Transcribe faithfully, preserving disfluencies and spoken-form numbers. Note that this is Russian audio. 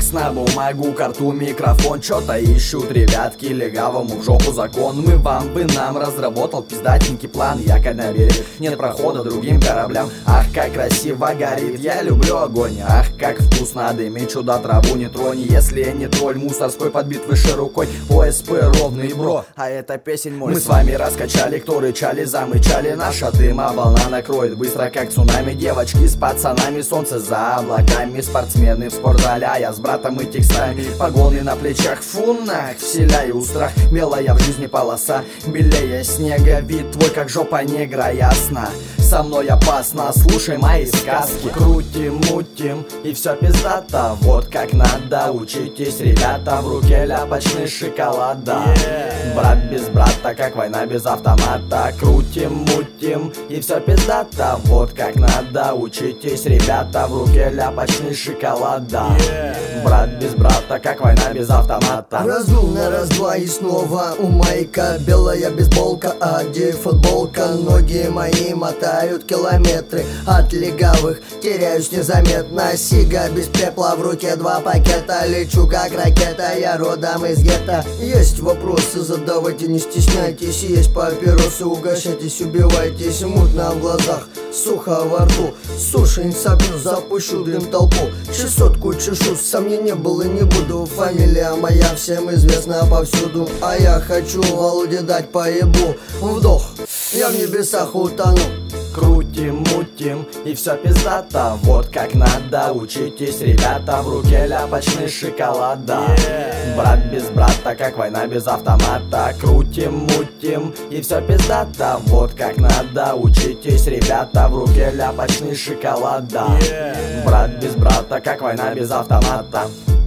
текст на бумагу, карту, микрофон. Чё-то ищут ребятки, легавому в жопу закон. Мы вам бы нам разработал пиздатенький план. Якорь на берег, нет прохода другим кораблям. Ах, как красиво горит, я люблю огонь. Ах, как вкусно дымит, чудо траву не тронь. Если не тролль мусорской подбит выше рукой. ОСП ровный, бро, а это песень мой. Мы с вами раскачали, кто рычали, замычали. Наша дыма волна накроет быстро, как цунами. Девочки с пацанами, солнце за облаками. Спортсмены в спортзале, а я с братом и текстами. Погоны на плечах, фу нах, вселяю страх. Белая в жизни полоса, белее снега. Вид твой, как жопа негра, ясно. Со мной опасно, слушай мои сказки. Крутим, мутим, и все пиздато. Вот как надо, учитесь, ребята. В руке ляпочный шоколад, да. yeah. Брат без брата, как война без автомата. Крутим, мутим, и все пиздато. Вот как надо, учитесь, ребята. В руке ляпочный шоколад, да. yeah. Брат без брата, как война без автомата. Разул на раз-два и снова у майка. Белая бейсболка, а где футболка? Ноги мои мотают километры от легавых, теряюсь незаметно. Сига без пепла, в руке два пакета. Лечу как ракета, я родом из гетто. Есть вопросы, задавайте, не стесняйтесь. Есть папиросы, угощайтесь, убивайтесь. Мутно в глазах, сухо во рту. Слушай, не сопью, запущу дым в толпу. Шестьсотку чешу, сомнений было не буду. Фамилия моя всем известна повсюду. А я хочу Володе дать поебу. Вдох, я в небесах утону. Крутим, мутим, и все пиздато. Вот как надо, учитесь, ребята. В руке ляпочный шоколад, да. yeah. Брат без брата, как война без автомата. Крутим, мутим, и все пиздато. Вот как надо, учитесь, ребята. В руке ляпочный шоколад, да. yeah. Брат без брата, как война без автомата.